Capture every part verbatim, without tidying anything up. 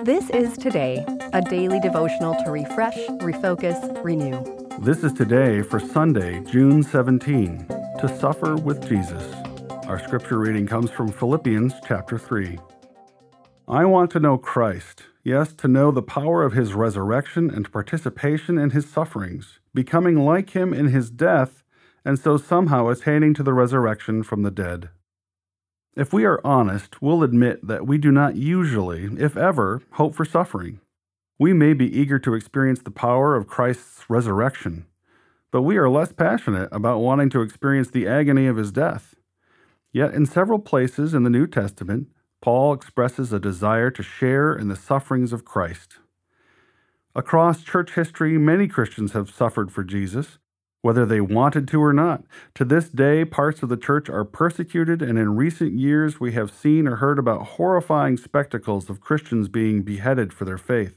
This is Today, a daily devotional to refresh, refocus, renew. This is Today for Sunday, June seventeenth, to suffer with Jesus. Our scripture reading comes from Philippians chapter three. I want to know Christ, yes, to know the power of his resurrection and participation in his sufferings, becoming like him in his death, and so somehow attaining to the resurrection from the dead. If we are honest, we'll admit that we do not usually, if ever, hope for suffering. We may be eager to experience the power of Christ's resurrection, but we are less passionate about wanting to experience the agony of his death. Yet in several places in the New Testament, Paul expresses a desire to share in the sufferings of Christ. Across church history, many Christians have suffered for Jesus, whether they wanted to or not. To this day, parts of the church are persecuted, and in recent years we have seen or heard about horrifying spectacles of Christians being beheaded for their faith.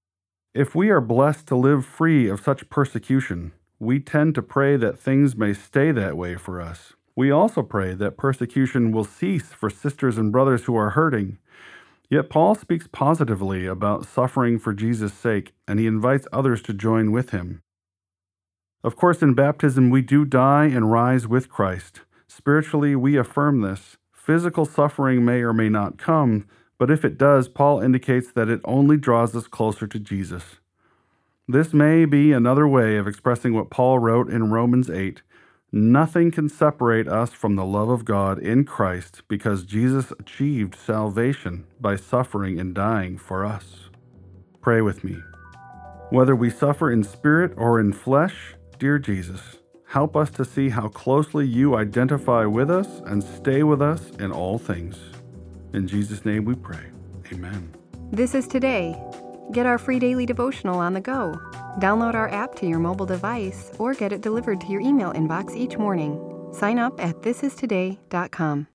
If we are blessed to live free of such persecution, we tend to pray that things may stay that way for us. We also pray that persecution will cease for sisters and brothers who are hurting. Yet Paul speaks positively about suffering for Jesus' sake, and he invites others to join with him. Of course, in baptism, we do die and rise with Christ. Spiritually, we affirm this. Physical suffering may or may not come, but if it does, Paul indicates that it only draws us closer to Jesus. This may be another way of expressing what Paul wrote in Romans eight. Nothing can separate us from the love of God in Christ because Jesus achieved salvation by suffering and dying for us. Pray with me. Whether we suffer in spirit or in flesh, dear Jesus, help us to see how closely you identify with us and stay with us in all things. In Jesus' name we pray. Amen. This is Today. Get our free daily devotional on the go. Download our app to your mobile device or get it delivered to your email inbox each morning. Sign up at this is today dot com.